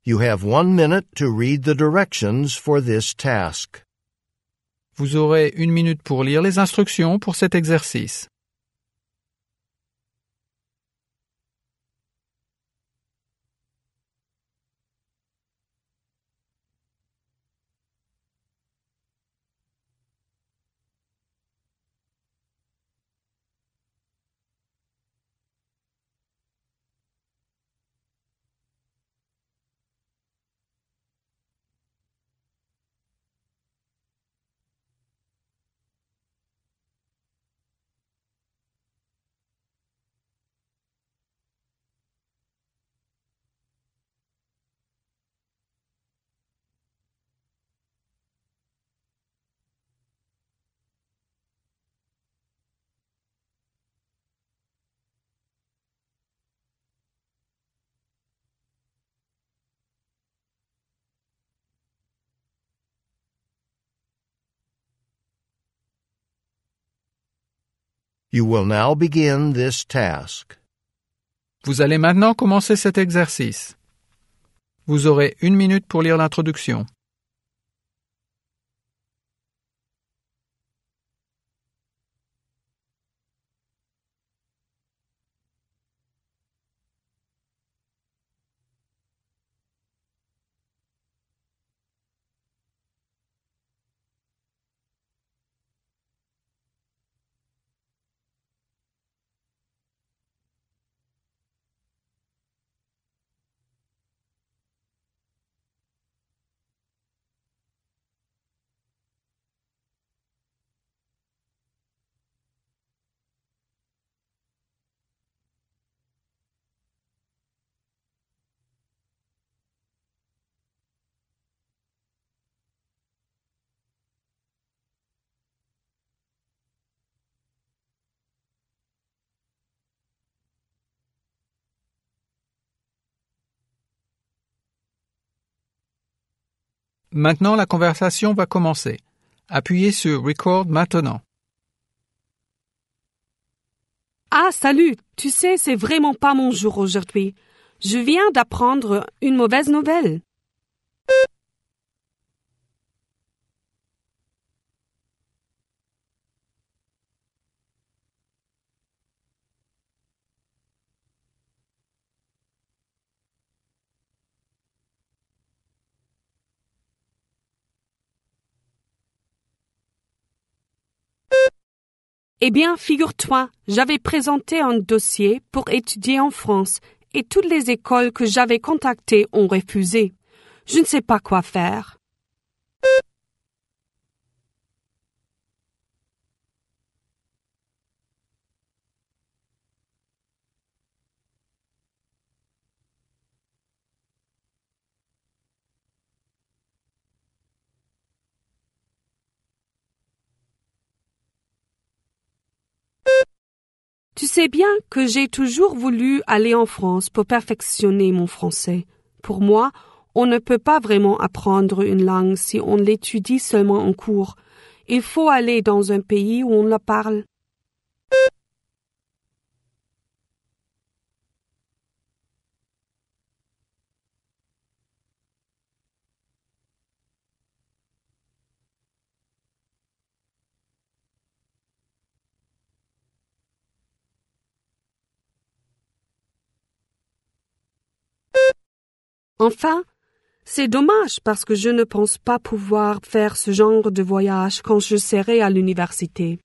You have 1 minute to read the directions for this task. Vous aurez 1 minute pour lire les instructions pour cet exercice. You will now begin this task. Vous allez maintenant commencer cet exercice. Vous aurez 1 minute pour lire l'introduction. Maintenant, la conversation va commencer. Appuyez sur Record maintenant. Ah, salut! Tu sais, c'est vraiment pas mon jour aujourd'hui. Je viens d'apprendre une mauvaise nouvelle. Eh bien, figure-toi, j'avais présenté un dossier pour étudier en France et toutes les écoles que j'avais contactées ont refusé. Je ne sais pas quoi faire. Tu sais bien que j'ai toujours voulu aller en France pour perfectionner mon français. Pour moi, on ne peut pas vraiment apprendre une langue si on l'étudie seulement en cours. Il faut aller dans un pays où on la parle. Enfin, c'est dommage parce que je ne pense pas pouvoir faire ce genre de voyage quand je serai à l'université.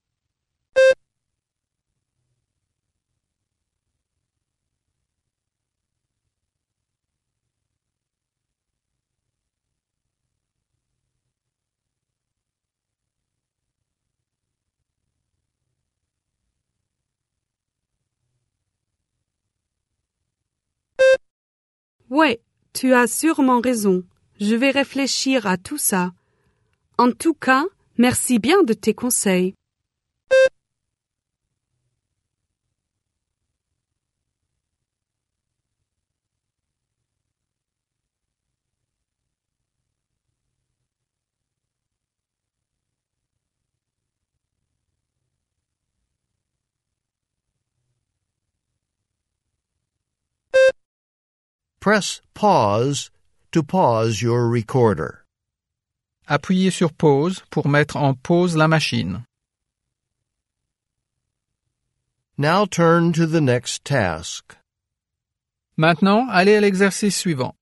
Ouais, tu as sûrement raison. Je vais réfléchir à tout ça. En tout cas, merci bien de tes conseils. Press pause to pause your recorder. Appuyez sur pause pour mettre en pause la machine. Now turn to the next task. Maintenant, allez à l'exercice suivant.